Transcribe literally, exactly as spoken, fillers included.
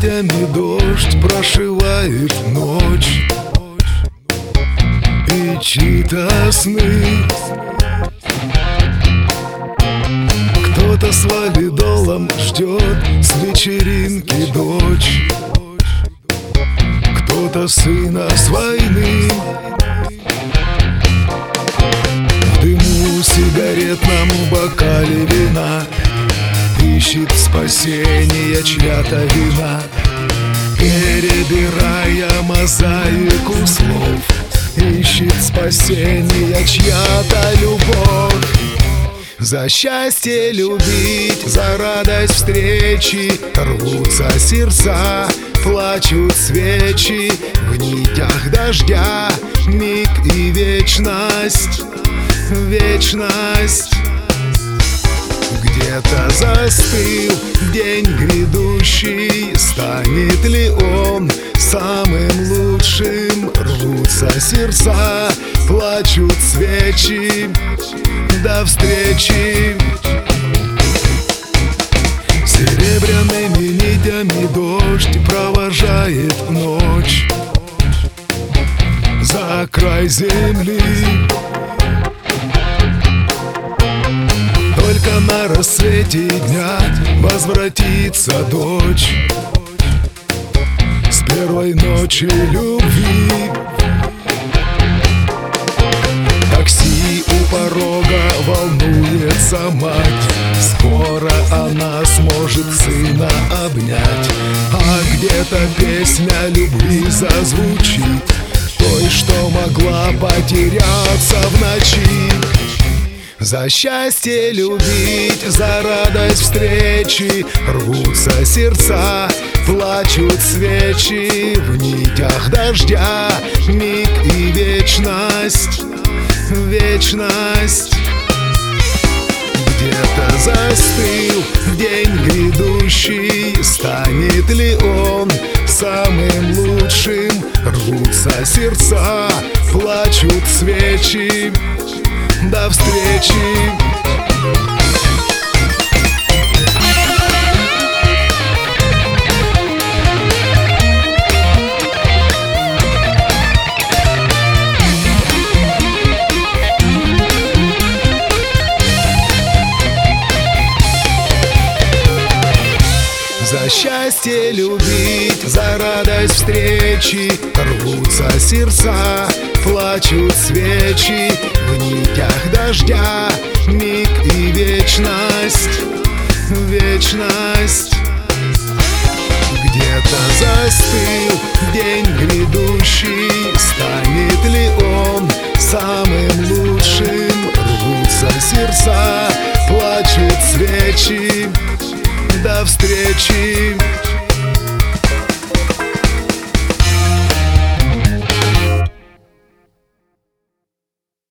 нитями дождь прошивает ночь и чьи-то сны. Кто-то с валидолом ждет с вечеринки дочь, кто-то сына с войны. В дыму сигаретном бокале вина ищет спасения чья-то вина, перебирая мозаику слов, ищет спасения чья-то любовь. За счастье любить, за радость встречи рвутся сердца, плачут свечи в нитях дождя. Миг и вечность, вечность. Где-то застыл день грядущий, станет ли он самым лучшим? Рвутся сердца, плачут свечи. До встречи. Серебряными нитями дождь провожает ночь за край земли. Только на рассвете дня возвратится дочь с первой ночи любви. Такси у порога, волнуется мать, скоро она сможет сына обнять. А где-то песня любви зазвучит, той, что могла потеряться в ночи. За счастье любить, за радость встречи рвутся сердца, плачут свечи в нитях дождя. Миг и вечность, вечность. Где-то застыл день грядущий, станет ли он самым лучшим? Рвутся сердца, плачут свечи. До встречи. За счастье любить, за радость встречи рвутся сердца, плачут свечи в нитях дождя. Миг и вечность, вечность. Где-то застыл день грядущий, станет ли он самым лучшим? Рвутся сердца, плачут свечи. До встречи.